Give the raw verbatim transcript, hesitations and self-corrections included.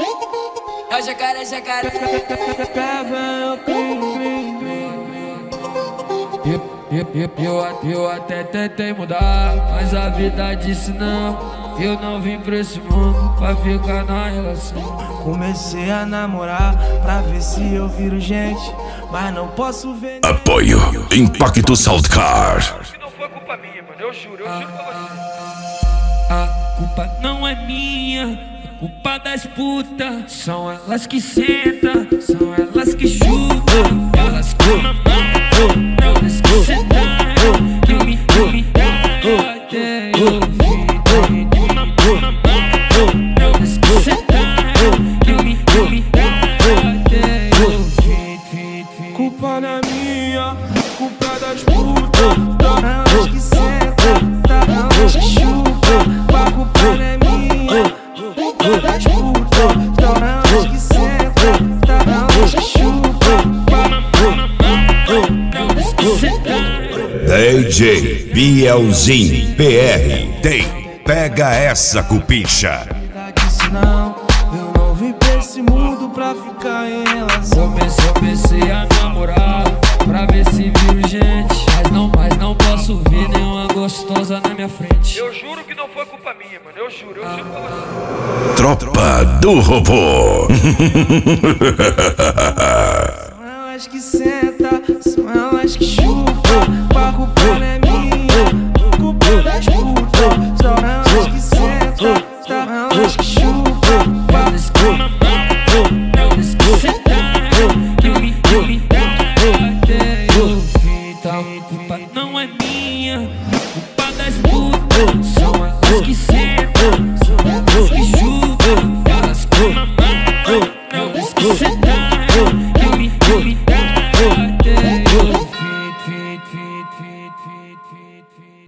É o jacaré, jacaré. Eu, eu, eu, eu, eu até tentei mudar, mas a vida disse não. Eu não vim pra esse mundo pra ficar na relação. Comecei a namorar pra ver se eu viro gente, mas não posso ver. Apoio Impacto Soundcar. Que não foi culpa minha, mano. Eu juro, eu juro pra você. A culpa não é minha, é culpa das putas. São elas que sentam, são elas que chupam, elas que mamam, elas que sentaram, que me, que me dão até eu vi. Elas que sentaram, que me, que me dão até eu vi. Culpa não é minha, culpa das putas. Elas que sentam, elas que chupam. A culpa não é minha, culpa das putas. Elas que sentam, elas que chupam. Elas que sentaram. D J Bielzinho P R tem Pega Essa Cupicha. Disse não, eu não vim pra esse mundo pra ficar em relação. Comecei, comecei a namorar pra ver se viro gente, mas não, mas não posso ver nenhuma gostosa na minha frente. Eu juro que não foi culpa minha, mano. Eu juro, eu juro pra você. Tropa do Robô. Elas que sentam.